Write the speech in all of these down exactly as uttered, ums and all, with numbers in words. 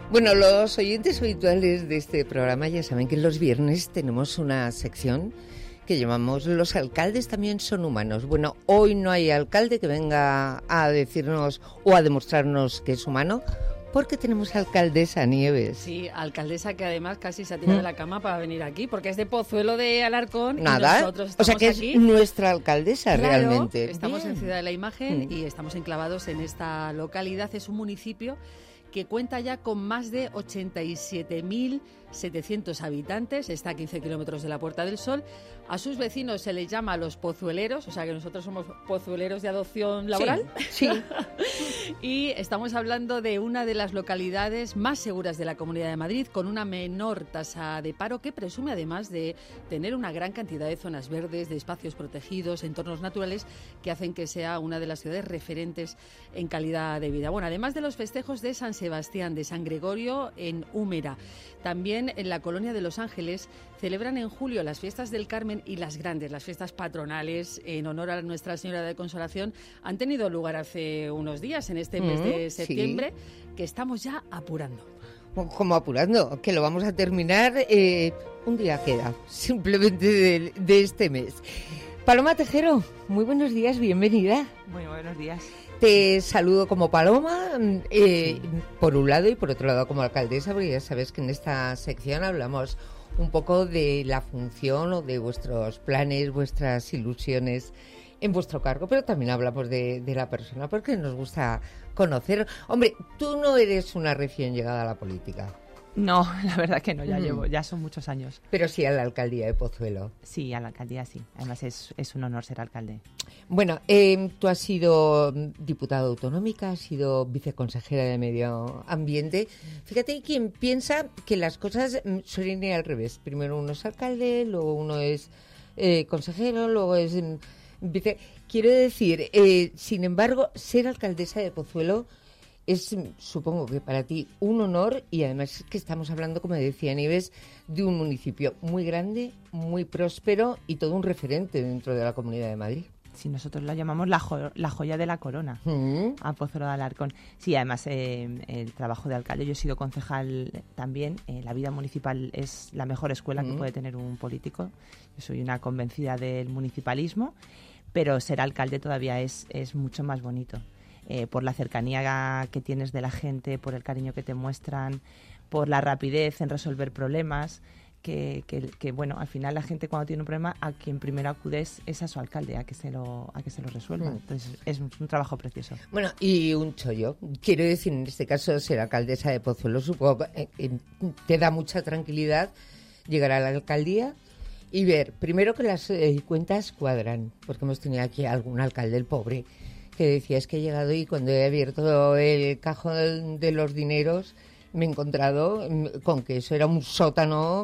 Bueno, los oyentes habituales de este programa ya saben que los viernes tenemos una sección que llamamos Los alcaldes también son humanos. Bueno, hoy no hay alcalde que venga a decirnos o a demostrarnos que es humano, porque tenemos alcaldesa Nieves. Sí, alcaldesa que además casi se ha tirado de la cama para venir aquí, porque es de Pozuelo de Alarcón. Nada, y nosotros estamos o sea que aquí. es nuestra alcaldesa, Claro, realmente. Estamos Bien. en Ciudad de la Imagen Mm. y estamos enclavados en esta localidad. Es un municipio que cuenta ya con más de ochenta y siete mil setecientos habitantes, está a quince kilómetros de la Puerta del Sol. A sus vecinos se les llama los pozueleros, o sea que nosotros somos pozueleros de adopción laboral. Sí, sí. Y estamos hablando de una de las localidades más seguras de la Comunidad de Madrid, con una menor tasa de paro, que presume además de tener una gran cantidad de zonas verdes, de espacios protegidos, entornos naturales, que hacen que sea una de las ciudades referentes en calidad de vida. Bueno, además de los festejos de San Sebastián, de San Gregorio en Úmera, también en la Colonia de Los Ángeles celebran en julio las fiestas del Carmen, y las grandes, las fiestas patronales en honor a Nuestra Señora de Consolación, han tenido lugar hace unos días, en este mes de septiembre, sí, que estamos ya apurando. Como apurando, que lo vamos a terminar, eh, un día queda, simplemente de, de este mes. Paloma Tejero, muy buenos días, bienvenida. Muy buenos días. Te saludo como Paloma, eh, por un lado, y por otro lado como alcaldesa, porque ya sabes que en esta sección hablamos un poco de la función o de vuestros planes, vuestras ilusiones en vuestro cargo, pero también hablamos de, de la persona, porque nos gusta conocer. Hombre, tú no eres una recién llegada a la política. No, la verdad que no, ya Mm. llevo, ya son muchos años. Pero sí a la alcaldía de Pozuelo. Sí, a la alcaldía sí, además es, es un honor ser alcalde. Bueno, eh, tú has sido diputada autonómica, has sido viceconsejera de Medio Ambiente. Fíjate, quien piensa que las cosas suelen ir al revés. Primero uno es alcalde, luego uno es eh, consejero, luego es mm, vice... Quiero decir, eh, sin embargo, ser alcaldesa de Pozuelo es, supongo que para ti, un honor, y además que estamos hablando, como decía Nieves, de un municipio muy grande, muy próspero y todo un referente dentro de la Comunidad de Madrid. Sí, nosotros la llamamos la, jo- la joya de la corona, Mm. a Pozuelo de Alarcón. Sí, además eh, el trabajo de alcalde, yo he sido concejal también, eh, la vida municipal es la mejor escuela Mm. que puede tener un político. Yo soy una convencida del municipalismo, pero ser alcalde todavía es, es mucho más bonito. Eh, por la cercanía que tienes de la gente, por el cariño que te muestran, por la rapidez en resolver problemas, que, que, que bueno, al final la gente cuando tiene un problema, a quien primero acudes es a su alcalde, a que se lo, a que se lo resuelva. Mm. Entonces es un, un trabajo precioso. Bueno, y un chollo. Quiero decir, en este caso, ser alcaldesa de Pozuelo, supongo que eh, te da mucha tranquilidad llegar a la alcaldía y ver, primero, que las eh, cuentas cuadran, porque hemos tenido aquí algún alcalde, el pobre, que decía, es que he llegado y cuando he abierto el cajón de los dineros me he encontrado con que eso era un sótano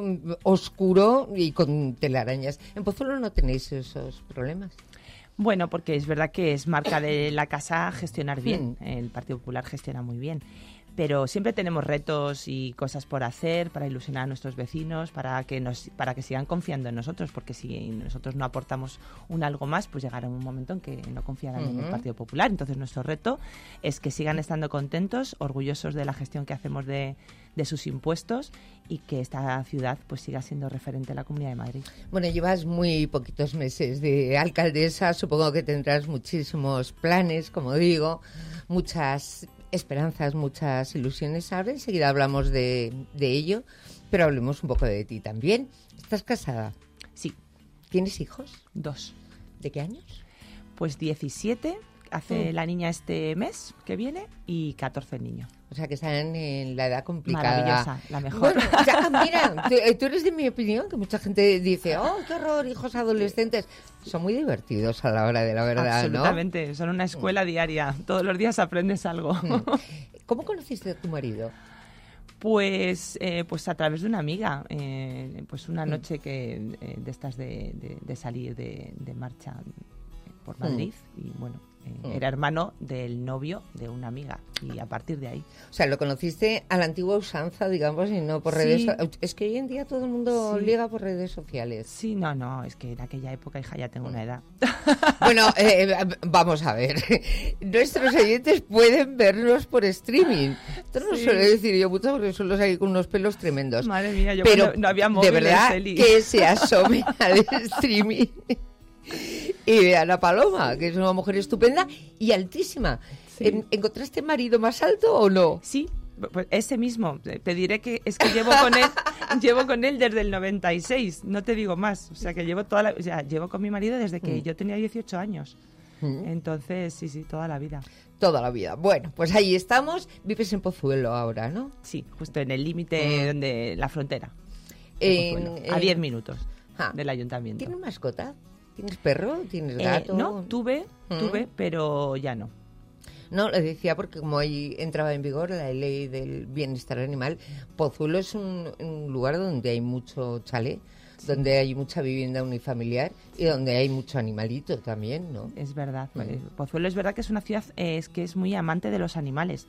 oscuro y con telarañas. ¿En Pozuelo no tenéis esos problemas? Bueno, porque es verdad que es marca de la casa gestionar bien. El Partido Popular gestiona muy bien. Pero siempre tenemos retos y cosas por hacer para ilusionar a nuestros vecinos, para que nos, para que sigan confiando en nosotros, porque si nosotros no aportamos un algo más, pues llegará un momento en que no confiarán uh-huh. en el Partido Popular. Entonces nuestro reto es que sigan estando contentos, orgullosos de la gestión que hacemos de, de sus impuestos, y que esta ciudad pues siga siendo referente en la Comunidad de Madrid. Bueno, llevas muy poquitos meses de alcaldesa, supongo que tendrás muchísimos planes, como digo, muchas esperanzas, muchas ilusiones. Ahora enseguida hablamos de, de ello, pero hablemos un poco de ti también. ¿Estás casada? Sí. ¿Tienes hijos? Dos. ¿De qué años? Pues diecisiete, hace mm. la niña este mes que viene, y catorce el niño. O sea, que están en la edad complicada. Maravillosa, la mejor. Bueno, ya, mira, tú, tú eres de mi opinión, que mucha gente dice, oh, qué horror, hijos adolescentes. Son muy divertidos a la hora de la verdad, absolutamente, ¿no? Son una escuela diaria. Todos los días aprendes algo. ¿Cómo conociste a tu marido? Pues, eh, pues a través de una amiga. Eh, pues una noche que eh, de estas de, de, de salir de, de marcha por Madrid. Mm. Y bueno, Eh, mm. Era hermano del novio de una amiga y a partir de ahí. O sea, lo conociste a la antigua usanza, digamos, y no por sí. redes sociales. Es que hoy en día todo el mundo sí. liga por redes sociales. Sí, no, no, es que en aquella época, hija, ya tengo mm. una edad. Bueno, eh, vamos a ver. Nuestros oyentes pueden vernos por streaming. Esto no sí. suelo decir yo mucho porque suelo salir con unos pelos tremendos. Madre mía, yo pero no, no había móviles, de verdad Eli. Que se asomen al streaming y vean a Paloma, que es una mujer estupenda y altísima. Sí. ¿Encontraste marido más alto o no? Sí, pues ese mismo. Te diré que es que llevo con él llevo con él desde el noventa y seis, no te digo más. O sea, que llevo toda la, o sea, llevo con mi marido desde que mm. yo tenía dieciocho años. Mm. Entonces, sí, sí, toda la vida. Toda la vida. Bueno, pues ahí estamos. Vives en Pozuelo ahora, ¿no? Sí, justo en el límite mm. donde la frontera. En, a diez minutos ah, del ayuntamiento. ¿Tienes mascota? ¿Tienes perro? ¿Tienes gato? Eh, no, tuve, ¿Mm? tuve, pero ya no. No, le decía porque como ahí entraba en vigor la ley del bienestar animal, Pozuelo es un, un lugar donde hay mucho chalet, sí. donde hay mucha vivienda unifamiliar y donde hay mucho animalito también, ¿no? Es verdad. Mm. Pozuelo es verdad que es una ciudad eh, es que es muy amante de los animales.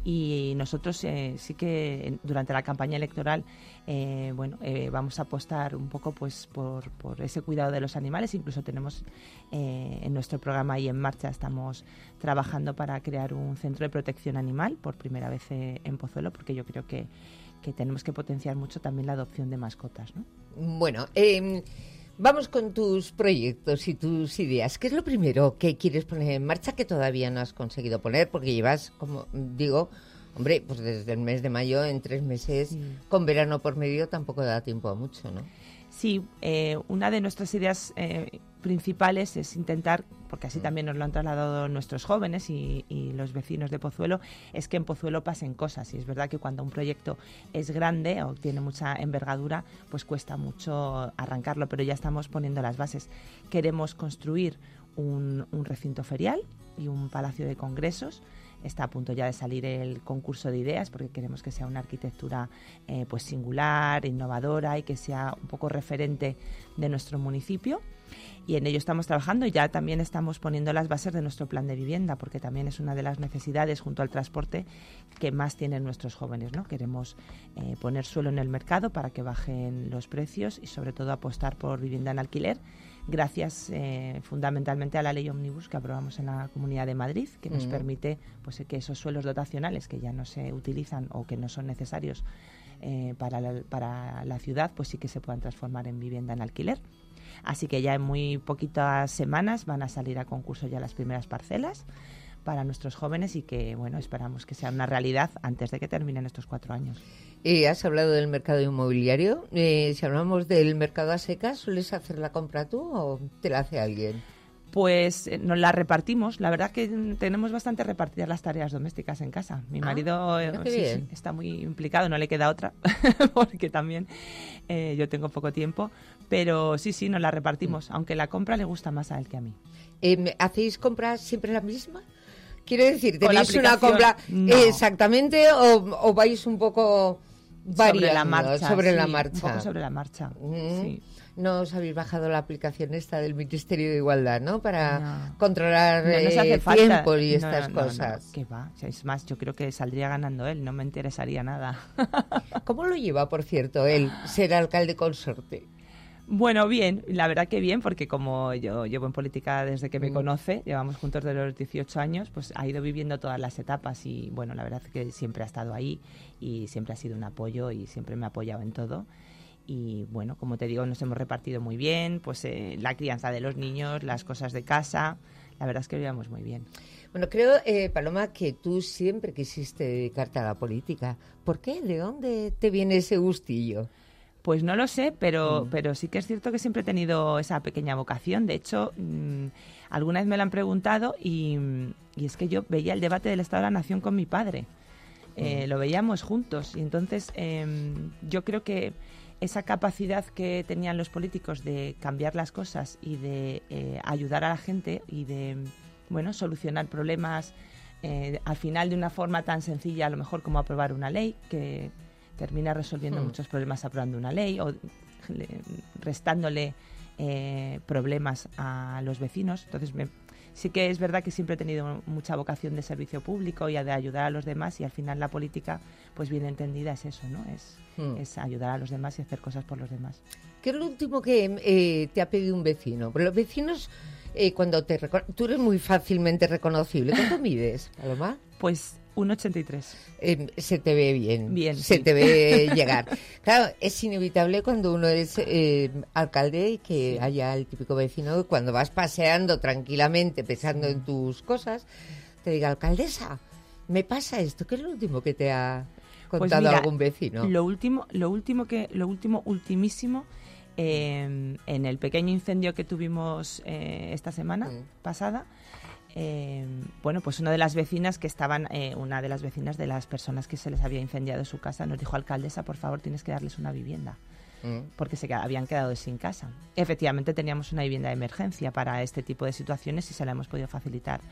Y nosotros eh, sí que durante la campaña electoral eh, bueno eh, vamos a apostar un poco pues por, por ese cuidado de los animales. Incluso tenemos eh, en nuestro programa ahí en marcha, estamos trabajando para crear un centro de protección animal por primera vez eh, en Pozuelo, porque yo creo que, que tenemos que potenciar mucho también la adopción de mascotas, ¿no? Bueno, eh, vamos con tus proyectos y tus ideas. ¿Qué es lo primero que quieres poner en marcha que todavía no has conseguido poner? Porque llevas, como digo, hombre, pues desde el mes de mayo, en tres meses, sí. con verano por medio, tampoco da tiempo a mucho, ¿no? Sí, eh, una de nuestras ideas eh, principales es intentar, porque así también nos lo han trasladado nuestros jóvenes y, y los vecinos de Pozuelo, es que en Pozuelo pasen cosas. Y es verdad que cuando un proyecto es grande o tiene mucha envergadura, pues cuesta mucho arrancarlo, pero ya estamos poniendo las bases. Queremos construir un, un recinto ferial y un palacio de congresos. Está a punto ya de salir el concurso de ideas porque queremos que sea una arquitectura eh, pues singular, innovadora y que sea un poco referente de nuestro municipio. Y en ello estamos trabajando y ya también estamos poniendo las bases de nuestro plan de vivienda, porque también es una de las necesidades junto al transporte que más tienen nuestros jóvenes, ¿no? Queremos eh, poner suelo en el mercado para que bajen los precios y sobre todo apostar por vivienda en alquiler, gracias eh, fundamentalmente a la ley Omnibus que aprobamos en la Comunidad de Madrid, que nos mm. permite pues, que esos suelos dotacionales que ya no se utilizan o que no son necesarios eh, para, la, para la ciudad, pues sí que se puedan transformar en vivienda en alquiler. Así que ya en muy poquitas semanas van a salir a concurso ya las primeras parcelas para nuestros jóvenes y que, bueno, esperamos que sea una realidad antes de que terminen estos cuatro años. Eh, has hablado del mercado inmobiliario. Eh, si hablamos del mercado a secas, ¿sueles hacer la compra tú o te la hace alguien? Pues eh, nos la repartimos. La verdad que tenemos bastante repartidas las tareas domésticas en casa. Mi ah, marido eh, sí, sí, está muy implicado, no le queda otra, porque también eh, yo tengo poco tiempo. Pero sí, sí, nos la repartimos, mm. aunque la compra le gusta más a él que a mí. Eh, ¿Hacéis compras siempre la misma? Quiero decir, ¿tenéis una compra no. exactamente o, o vais un poco variando sobre la marcha? Sobre sí, la marcha. Un poco sobre la marcha, mm. sí. No os habéis bajado la aplicación esta del Ministerio de Igualdad, ¿no? Para no. controlar no nos eh, hace tiempos y no, estas no, cosas. No, ¿qué va? Es más, yo creo que saldría ganando él, no me interesaría nada. ¿Cómo lo lleva, por cierto, él, ser alcalde consorte? Bueno, bien, la verdad que bien, porque como yo llevo en política desde que me mm. conoce, llevamos juntos de los dieciocho años, pues ha ido viviendo todas las etapas y, bueno, la verdad es que siempre ha estado ahí y siempre ha sido un apoyo y siempre me ha apoyado en todo. Y, bueno, como te digo, nos hemos repartido muy bien, pues eh, la crianza de los niños, las cosas de casa, la verdad es que lo llevamos muy bien. Bueno, creo, eh, Paloma, que tú siempre quisiste dedicarte a la política. ¿Por qué? ¿De dónde te viene ese gustillo? Pues no lo sé, pero, mm. pero sí que es cierto que siempre he tenido esa pequeña vocación. De hecho, mmm, alguna vez me lo han preguntado y, y es que yo veía el debate del Estado de la Nación con mi padre. Mm. Eh, lo veíamos juntos y entonces eh, yo creo que esa capacidad que tenían los políticos de cambiar las cosas y de eh, ayudar a la gente y de, bueno, solucionar problemas eh, al final de una forma tan sencilla, a lo mejor como aprobar una ley que termina resolviendo hmm. muchos problemas aprobando una ley o restándole eh, problemas a los vecinos. Entonces me, Sí que es verdad que siempre he tenido mucha vocación de servicio público y de ayudar a los demás, y al final la política, pues bien entendida, es eso, ¿no? Es, mm. es ayudar a los demás y hacer cosas por los demás. ¿Qué es lo último que eh, te ha pedido un vecino? Pero los vecinos, eh, cuando te reco- tú eres muy fácilmente reconocible. ¿Cuánto mides, Paloma? Pues uno ochenta y tres. Eh, se te ve bien, bien se sí. te ve llegar. Claro, es inevitable cuando uno es eh, alcalde que sí. haya el típico vecino que cuando vas paseando tranquilamente, pensando sí. en tus cosas, te diga, alcaldesa, me pasa esto. ¿Qué es lo último que te ha contado pues mira, algún vecino? Lo último, lo último que, lo último, ultimísimo, eh, en el pequeño incendio que tuvimos eh, esta semana mm. pasada. Eh, bueno, pues una de las vecinas que estaban, eh, una de las vecinas de las personas que se les había incendiado su casa nos dijo, alcaldesa, por favor, tienes que darles una vivienda, mm. porque se habían quedado sin casa. Efectivamente teníamos una vivienda de emergencia para este tipo de situaciones y se la hemos podido facilitar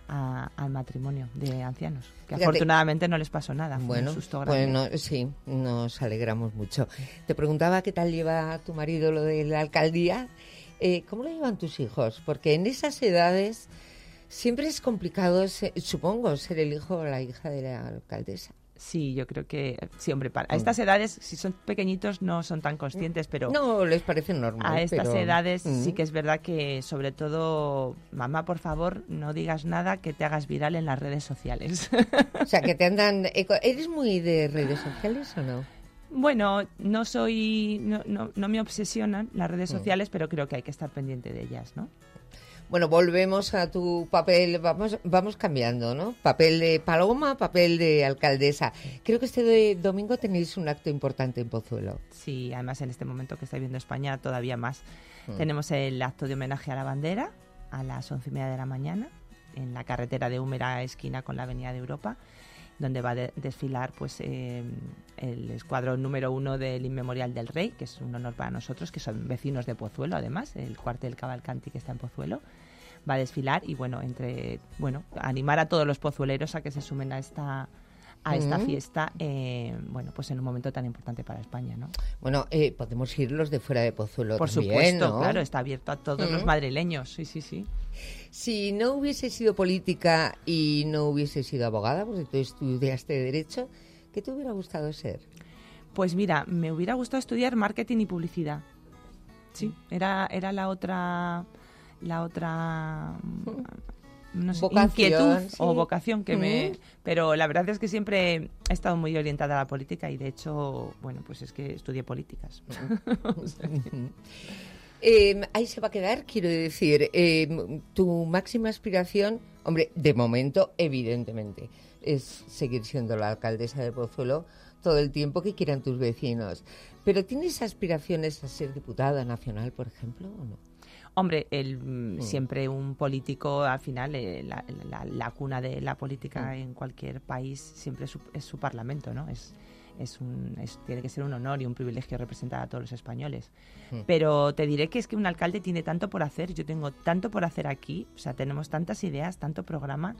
a, al matrimonio de ancianos, que Fíjate, afortunadamente no les pasó nada. Fue bueno, un susto grande. Bueno, sí, nos alegramos mucho. Te preguntaba qué tal lleva tu marido lo de la alcaldía. Eh, ¿Cómo lo llevan tus hijos? Porque en esas edades siempre es complicado, supongo, ser el hijo o la hija de la alcaldesa. Sí, yo creo que sí, hombre, para, a estas edades, si son pequeñitos, no son tan conscientes, pero... No, les parece normal. A estas pero... edades mm. sí que es verdad que, sobre todo, mamá, por favor, no digas nada que te hagas viral en las redes sociales. O sea, que te andan... ¿Eres muy de redes sociales o no? Bueno, no soy... No, no, no me obsesionan las redes sociales, mm. pero creo que hay que estar pendiente de ellas, ¿no? Bueno, volvemos a tu papel, vamos vamos cambiando, ¿no? Papel de Paloma, papel de alcaldesa. Creo que este de domingo tenéis un acto importante en Pozuelo. Sí, además en este momento que está viendo España todavía más. Mm. Tenemos el acto de homenaje a la bandera a las once y media de la mañana en la carretera de Úmera, esquina con la Avenida de Europa, donde va a de- desfilar pues eh, el escuadrón número uno del Inmemorial del Rey, que es un honor para nosotros, que son vecinos de Pozuelo, además, el cuartel Cavalcanti que está en Pozuelo, va a desfilar y bueno, entre bueno, animar a todos los pozueleros a que se sumen a esta a esta mm. fiesta, eh, bueno, pues en un momento tan importante para España, ¿no? Bueno, eh, podemos ir los de fuera de Pozuelo Por también, supuesto, ¿no? Claro, está abierto a todos mm. los madrileños, sí, sí, sí. Si no hubiese sido política y no hubiese sido abogada, porque tú estudiaste Derecho, ¿qué te hubiera gustado ser? Pues mira, me hubiera gustado estudiar marketing y publicidad. Sí, era, era la otra, la otra no sé, vocación, inquietud sí. o vocación que mm. me... Pero la verdad es que siempre he estado muy orientada a la política y de hecho, bueno, pues es que estudié políticas. O sea que... Eh, ahí se va a quedar, quiero decir, eh, tu máxima aspiración, hombre, de momento, evidentemente, es seguir siendo la alcaldesa de Pozuelo todo el tiempo que quieran tus vecinos. Pero ¿tienes aspiraciones a ser diputada nacional, por ejemplo, o no? Hombre, el, mm. siempre un político, al final, eh, la, la, la cuna de la política mm. en cualquier país siempre es su, es su parlamento, ¿no? Es... Es un, es, tiene que ser un honor y un privilegio representar a todos los españoles. Mm. Pero te diré que es que un alcalde tiene tanto por hacer. Yo tengo tanto por hacer aquí. O sea, tenemos tantas ideas, tanto programa,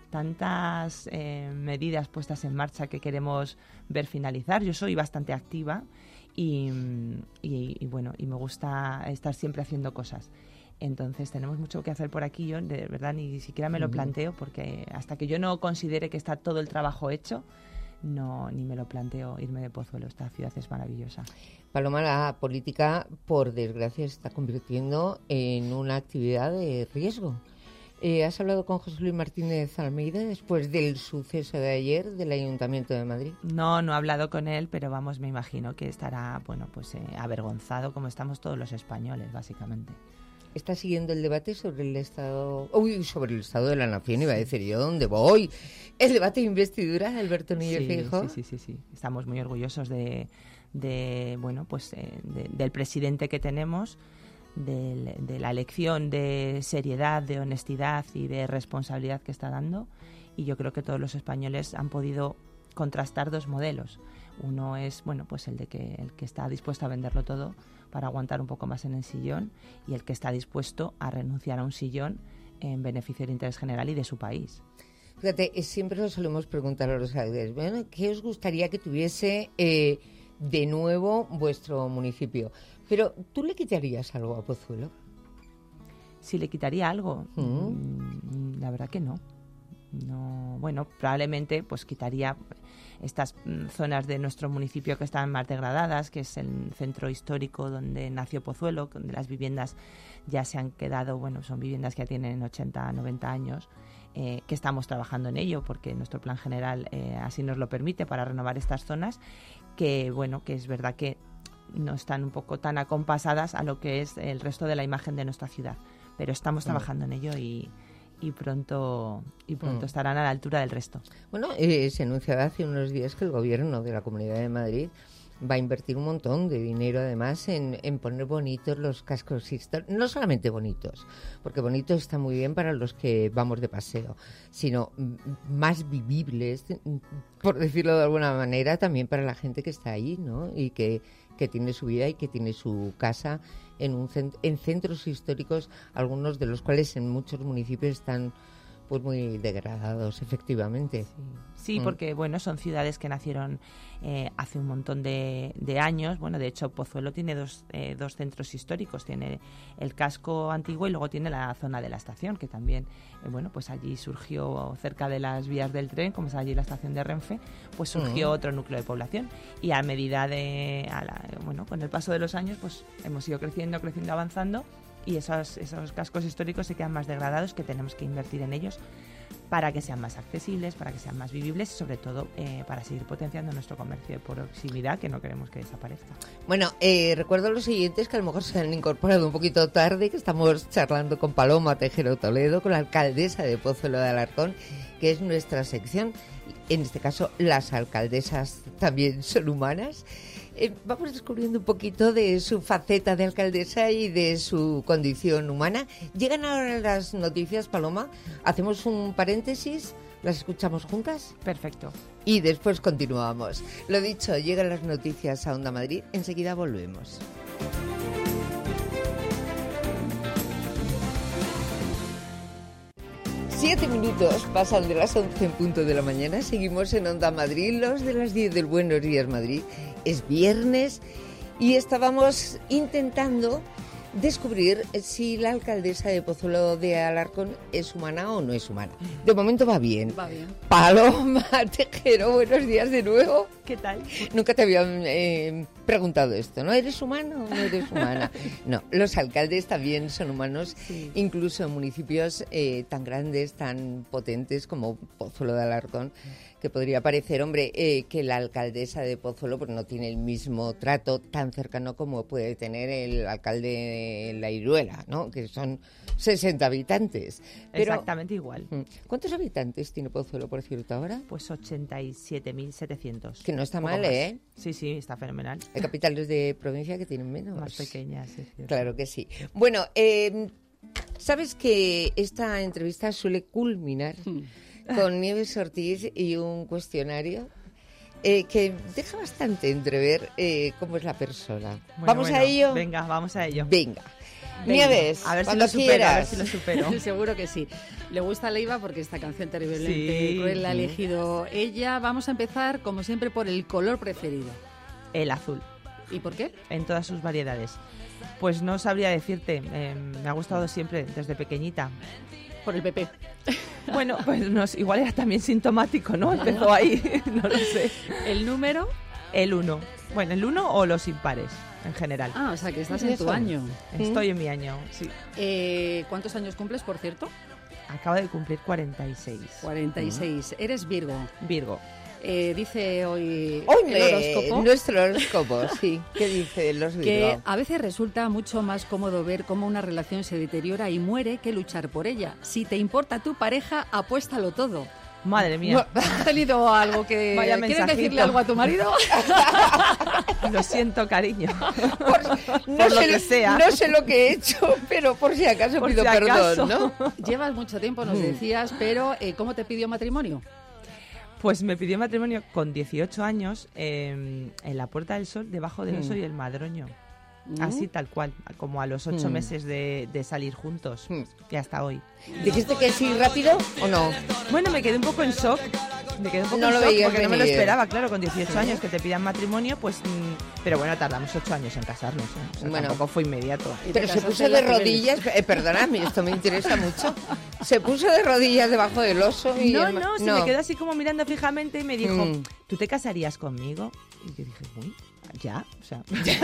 tantas eh, medidas puestas en marcha que queremos ver finalizar. Yo soy bastante activa y, y, y bueno, y me gusta estar siempre haciendo cosas. Entonces tenemos mucho que hacer por aquí. Yo de verdad ni siquiera me lo planteo porque hasta que yo no considere que está todo el trabajo hecho, no, ni me lo planteo irme de Pozuelo. Esta ciudad es maravillosa. Paloma, la política, por desgracia, se está convirtiendo en una actividad de riesgo. Eh, ¿Has hablado con José Luis Martínez Almeida después del suceso de ayer del Ayuntamiento de Madrid? No, no he hablado con él, pero vamos, me imagino que estará, bueno, pues eh, avergonzado como estamos todos los españoles, básicamente. ¿Está siguiendo el debate sobre el estado, uy, sobre el estado de la nación? Iba a decir yo, ¿dónde voy? El debate de investidura de Alberto Núñez sí, Feijóo. Sí, sí, sí, sí. Estamos muy orgullosos de, de bueno, pues eh, de, del presidente que tenemos, de, de la elección de seriedad, de honestidad y de responsabilidad que está dando. Y yo creo que todos los españoles han podido contrastar dos modelos. Uno es, bueno, pues el de que el que está dispuesto a venderlo todo para aguantar un poco más en el sillón y el que está dispuesto a renunciar a un sillón en beneficio del interés general y de su país. Fíjate, siempre nos solemos preguntar a los alcaldes, bueno, ¿qué os gustaría que tuviese eh, de nuevo vuestro municipio? Pero, ¿tú le quitarías algo a Pozuelo? si le quitaría algo. Mm. Mm, la verdad que no. No, bueno, probablemente pues quitaría estas mm, zonas de nuestro municipio que están más degradadas, que es el centro histórico donde nació Pozuelo, donde las viviendas ya se han quedado, bueno, son viviendas que ya tienen ochenta, noventa años, eh, que estamos trabajando en ello porque nuestro plan general eh, así nos lo permite para renovar estas zonas, que bueno, que es verdad que no están un poco tan acompasadas a lo que es el resto de la imagen de nuestra ciudad, pero estamos trabajando en ello y y pronto y pronto mm. estarán a la altura del resto. Bueno, eh, se anunciaba hace unos días que el gobierno de la Comunidad de Madrid va a invertir un montón de dinero además en, en poner bonitos los cascos históricos, no solamente bonitos, porque bonito está muy bien para los que vamos de paseo, sino más vivibles, por decirlo de alguna manera, también para la gente que está ahí, ¿no? Y que, que tiene su vida y que tiene su casa en, un cent- en centros históricos, algunos de los cuales en muchos municipios están pues muy degradados, efectivamente. Sí, sí mm. porque bueno, son ciudades que nacieron eh, hace un montón de, de años. Bueno, de hecho, Pozuelo tiene dos, eh, dos centros históricos. Tiene el casco antiguo y luego tiene la zona de la estación, que también, eh, bueno, pues allí surgió, cerca de las vías del tren, como es allí la estación de Renfe, pues surgió mm. otro núcleo de población. Y a medida de, a la, bueno, con el paso de los años, pues hemos ido creciendo, creciendo, avanzando. Y esos, esos cascos históricos se quedan más degradados, que tenemos que invertir en ellos para que sean más accesibles, para que sean más vivibles y sobre todo eh, para seguir potenciando nuestro comercio de proximidad, que no queremos que desaparezca. Bueno, eh, recuerdo a los siguientes que a lo mejor se han incorporado un poquito tarde, que estamos charlando con Paloma Tejero Toledo, con la alcaldesa de Pozuelo de Alarcón, que es nuestra sección. En este caso, las alcaldesas también son humanas. Eh, vamos descubriendo un poquito de su faceta de alcaldesa y de su condición humana. Llegan ahora las noticias, Paloma. Hacemos un paréntesis, las escuchamos juntas. Perfecto. Y después continuamos. Lo dicho, llegan las noticias a Onda Madrid. Enseguida volvemos. Siete minutos pasan de las once en punto de la mañana. Seguimos en Onda Madrid, los de las diez del Buenos Días Madrid. Es viernes y estábamos intentando descubrir si la alcaldesa de Pozuelo de Alarcón es humana o no es humana. De momento va bien. Va bien. Paloma Tejero, buenos días de nuevo. ¿Qué tal? Nunca te habían eh, preguntado esto, ¿no? ¿Eres humano o no eres humana? No, los alcaldes también son humanos, sí. Incluso en municipios eh, tan grandes, tan potentes como Pozuelo de Alarcón, que podría parecer, hombre, eh, que la alcaldesa de Pozuelo pues, no tiene el mismo trato tan cercano como puede tener el alcalde de La Iruela, ¿no? Que son sesenta habitantes. Pero, exactamente igual. ¿Cuántos habitantes tiene Pozuelo, por cierto, ahora? Pues ochenta y siete mil setecientos. Que no está mal, más. ¿eh? Sí, sí, está fenomenal. Hay capitales de provincia que tienen menos. Más pequeñas, es cierto. Claro que sí. Bueno, eh, ¿sabes que esta entrevista suele culminar con Nieves Ortiz y un cuestionario eh, que deja bastante entrever eh, cómo es la persona? Bueno, ¿Vamos bueno, a ello? Venga, vamos a ello. Venga. Venga. Nieves, a ver cuando si lo supero, quieras. a ver si lo supero. Seguro que sí. Le gusta Leiva porque esta canción terriblemente sí, cruel la ha sí. elegido ella. Vamos a empezar, como siempre, por el color preferido. El azul. ¿Y por qué? En todas sus variedades. Pues no sabría decirte. Eh, me ha gustado siempre, desde pequeñita. Por el P P. Bueno, pues no, igual era también sintomático, ¿no? Empezó ahí, no lo sé. ¿El número? El uno. Bueno, el uno o los impares, en general. Ah, o sea, que estás en tu año. Estoy en mi año, sí. Eh, ¿Cuántos años cumples, por cierto? Acabo de cumplir cuarenta y seis. cuarenta y seis. Uh-huh. ¿Eres Virgo? Virgo. Eh, dice hoy Oye, el horóscopo. Nuestro horóscopo, sí. ¿Qué dice los Virgo? Que a veces resulta mucho más cómodo ver cómo una relación se deteriora y muere que luchar por ella. Si te importa tu pareja, apuéstalo todo. Madre mía. ¿Has tenido algo que... Vaya ¿Quieres mensajito. decirle algo a tu marido? Lo siento, cariño. Por, no por lo sé, que sea. No sé lo que he hecho, pero por si acaso por pido si perdón, acaso. ¿no? Llevas mucho tiempo, nos decías, pero eh, ¿cómo te pidió matrimonio? Pues me pidió matrimonio con dieciocho años eh, en la Puerta del Sol, debajo del Oso mm. y el Madroño. Mm. Así tal cual, como a los ocho mm. meses de, de salir juntos mm. y hasta hoy. ¿Dijiste que sí rápido o no? Bueno, me quedé un poco en shock Me quedé un poco No en lo shock veías porque no me lo venir. esperaba, claro, con dieciocho años que te pidan matrimonio, pues... mm, Pero bueno, tardamos ocho años en casarnos, ¿eh? O sea, Bueno. tampoco fue inmediato. Y te Pero se casaste puso en de la Cibeles. rodillas, eh, perdóname, esto me interesa mucho. Se puso de rodillas debajo del oso y No, el ma- no, se me quedó así como mirando fijamente y me dijo, Mm. ¿tú te casarías conmigo? Y yo dije, uy, ya, o sea...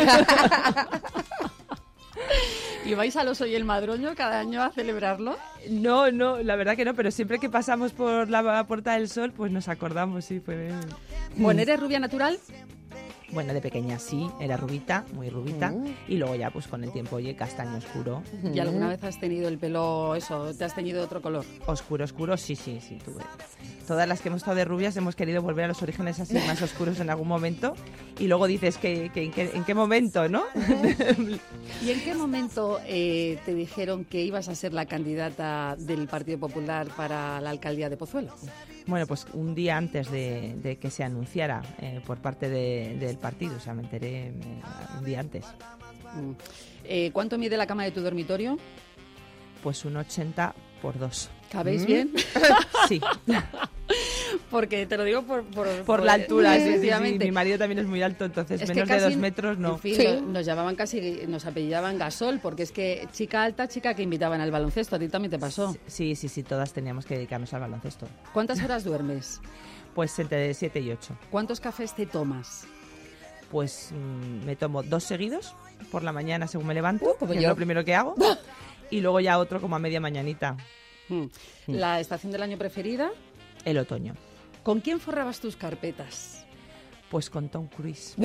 ¿Y vais al Oso y el Madroño cada año a celebrarlo? No, no, la verdad que no, pero siempre que pasamos por la Puerta del Sol, pues nos acordamos, sí, fue... Bueno, ¿eres rubia natural? Bueno, de pequeña sí, era rubita, muy rubita, Mm. y luego ya pues con el tiempo, oye, castaño oscuro. ¿Y alguna vez has tenido el pelo, eso, te has teñido de otro color? Oscuro, oscuro, sí, sí, sí, tuve. Todas las que hemos estado de rubias hemos querido volver a los orígenes así más oscuros en algún momento, y luego dices que, que, que en qué momento, ¿no? ¿Y en qué momento eh, te dijeron que ibas a ser la candidata del Partido Popular para la alcaldía de Pozuelo? Bueno, pues un día antes de, de que se anunciara eh, por parte de- del partido, o sea, me enteré eh, un día antes, Mm. Eh, ¿Cuánto mide la cama de tu dormitorio? pues un ochenta por dos. ¿Cabéis Mm. bien? Sí, Porque te lo digo por... Por, por la altura, sí, sí, sí, efectivamente. mi marido también es muy alto, entonces Es que menos de casi, dos metros no. En fin, Sí. no- nos llamaban casi, nos apellidaban Gasol, porque es que chica alta, chica que invitaban al baloncesto. A ti también te pasó. Sí, sí, sí, todas teníamos que dedicarnos al baloncesto. ¿Cuántas horas duermes? Pues entre siete y ocho. ¿Cuántos cafés te tomas? Pues mm, me tomo dos seguidos por la mañana según me levanto, Uh, como que es yo. lo primero que hago, y luego ya otro como a media mañanita, Mm. ¿La estación del año preferida? el otoño. ¿Con quién forrabas tus carpetas? Pues con Tom Cruise.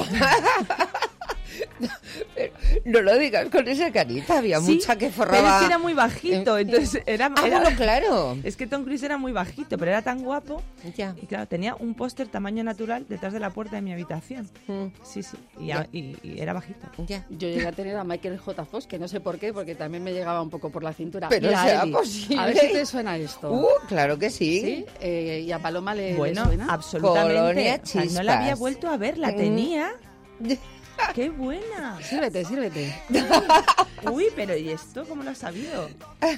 Pero no lo digas con esa carita, había Sí, mucha que Pero forraba. es que era muy bajito, entonces era... Ah, era- bueno, claro. Es que Tom Cruise era muy bajito, pero era tan guapo. Ya. Y claro, tenía un póster tamaño natural detrás de la puerta de mi habitación. Mm, Sí, sí, y, Ya. a- y- y era bajito. ya. Yo llegué a tener a Michael J. Fox, que no sé por qué, porque también me llegaba un poco por la cintura. Pero Mira, será Eli, posible. a ver si te suena esto. Uh, claro que sí. ¿Sí? Eh, ¿Y a Paloma le, le Bueno, suena? absolutamente. Colonia O sea, no la había Chispas. vuelto a ver, la Mm. tenía. ¡Qué buena! Sírvete, sírvete. Uy, pero ¿y esto cómo lo has sabido?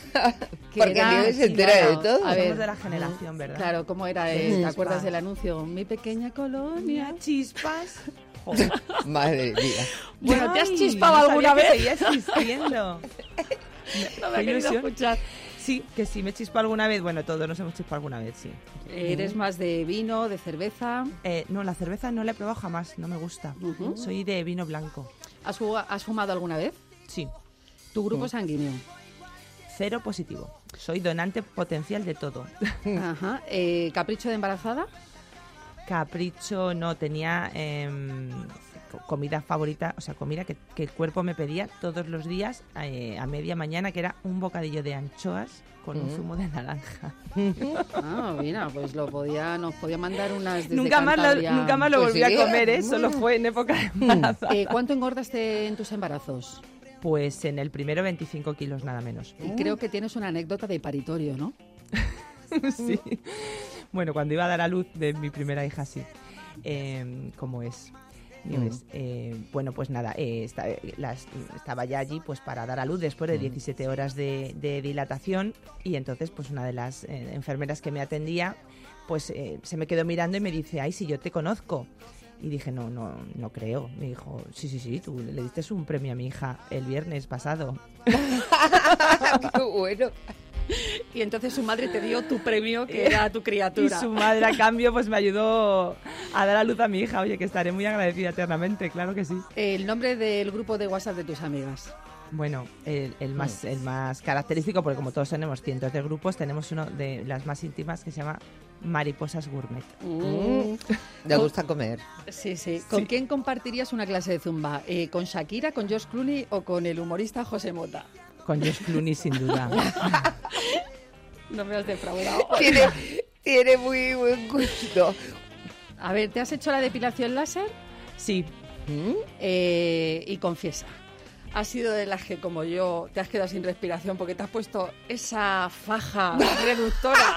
Que Porque era- Nieves se sí, entera de claro. todo. A ver, Somos de la generación, ¿verdad? Claro, ¿cómo era? De eh, ¿Te chispas. acuerdas del anuncio? Mi pequeña colonia. Mira, chispas. Joder. Madre mía. Bueno, ¿te has Ay, chispado no alguna sabía vez? que seguía existiendo. No me Qué he querido ilusión. escuchar. Sí, que sí, me chispo alguna vez. Bueno, todos nos hemos chispado alguna vez, sí. ¿Eres más de vino, de cerveza? Eh, no, la cerveza no la he probado jamás, no me gusta. Ujú. Soy de vino blanco. ¿Has, fu- has fumado alguna vez? Sí, ¿Tu grupo sanguíneo? cero positivo. Soy donante potencial de todo. Ajá. Eh, ¿Capricho de embarazada? Capricho no, tenía em, co- comida favorita, o sea, comida que, que el cuerpo me pedía todos los días eh, a media mañana, que era un bocadillo de anchoas con un Mm. zumo de naranja. Ah, mira, pues lo podía, nos podía mandar unas desde Nunca más, lo, Cantabria. nunca más lo Pues volví sí. a comer, ¿eh? Solo fue en época de embarazo. Eh, ¿Cuánto engordaste en tus embarazos? Pues en el primero veinticinco kilos nada menos. Y creo que tienes una anécdota de paritorio, ¿no? Sí. Bueno, cuando iba a dar a luz de mi primera hija, sí. Eh, ¿Cómo es? Nieves? Eh, bueno, pues nada, eh, esta- las- estaba ya allí pues para dar a luz después de diecisiete horas de, de dilatación, y entonces pues una de las eh, enfermeras que me atendía pues eh, se me quedó mirando y me dice, ay, si yo te conozco. Y dije, no, no, no creo. Me dijo, sí, sí, sí, tú le diste un premio a mi hija el viernes pasado. Qué bueno. Y entonces su madre te dio tu premio, que era tu Y criatura. su madre, a cambio, pues me ayudó a dar a luz a mi hija. Oye, que estaré muy agradecida eternamente, claro que sí. El nombre del grupo de WhatsApp de tus amigas. Bueno, el, el más el más característico, porque como todos tenemos cientos de grupos, tenemos uno de las más íntimas que se llama Mariposas Gourmet. Mm, Le gusta comer. Sí, sí. ¿Con Sí. quién compartirías una clase de zumba? Eh, ¿Con Shakira, con George Clooney o con el humorista José Mota? Con George Clooney, sin duda. No me has defraudado. Tiene, tiene muy buen gusto. A ver, ¿te has hecho la depilación láser? Sí, ¿Mm? Eh, y confiesa, ¿has sido de las que, como yo, te has quedado sin respiración porque te has puesto esa faja reductora?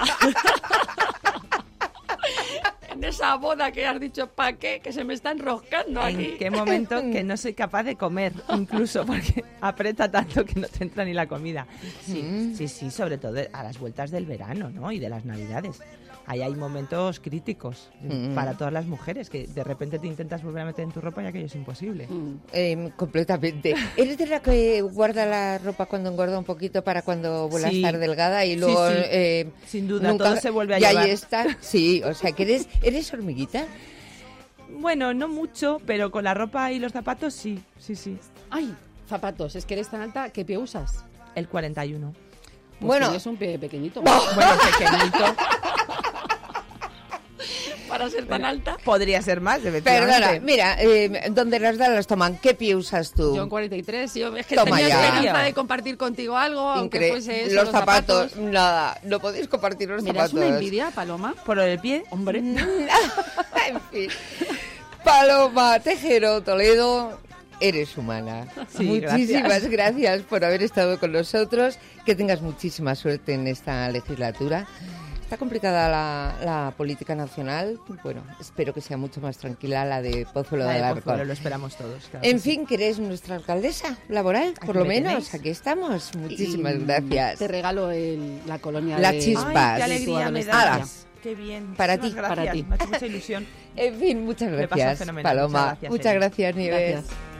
En esa boda que has dicho, ¿para qué? Que se me está enroscando aquí. ¿en qué momento que no soy capaz de comer? Incluso porque aprieta tanto que no te entra ni la comida. Sí, Mm. sí, sí, sobre todo a las vueltas del verano, ¿no? Y de las navidades. ahí hay momentos críticos mm. para todas las mujeres, que de repente te intentas volver a meter en tu ropa y aquello es imposible. Mm. Eh, completamente. ¿Eres de la que guarda la ropa cuando engorda un poquito para cuando vuelva sí. a estar delgada y luego... Sí, sí. Eh, sin duda, nunca... todo se vuelve a y llevar. Y ahí está. Sí, o sea, que eres, ¿eres hormiguita? Bueno, no mucho, pero con la ropa y los zapatos sí, sí, sí. ¡Ay! Zapatos, es que eres tan alta, ¿qué pie usas? El cuarenta y uno. Pues bueno, tienes un pie pequeñito. Bueno, pequeñito. Para ser tan alta. Podría ser más, efectivamente. Perdona, mira, eh, donde las da las toman, ¿qué pie usas tú? Yo en cuarenta y tres, yo es que Toma tenía ya. esperanza de compartir contigo algo, Incre- aunque fuese eso, los, los zapatos, zapatos. nada, no podéis compartir los Mira, zapatos. es una envidia, Paloma. ¿Por lo del pie? Hombre. En fin. Paloma Tejero Toledo, eres humana. Sí, muchísimas gracias. gracias por haber estado con nosotros. Que tengas muchísima suerte en esta legislatura. Está complicada la, la política nacional. Bueno, espero que sea mucho más tranquila la de Pozuelo La de de Alarcón. Pozuelo, lo esperamos todos. Claro En que sí. fin, que eres nuestra alcaldesa laboral, Aquí por lo me menos. tenéis. Aquí estamos. Muchísimas Y gracias. Te regalo el, la colonia La de... chispa. Ay, Paz. qué alegría me Ala. das. Qué bien. Para Muchísimas ti. gracias. Para ti. Me ha hecho mucha ilusión. En fin, muchas Me pasa gracias, fenomenal. Paloma. Muchas gracias, Muchas Eva. gracias, Nieves. Gracias.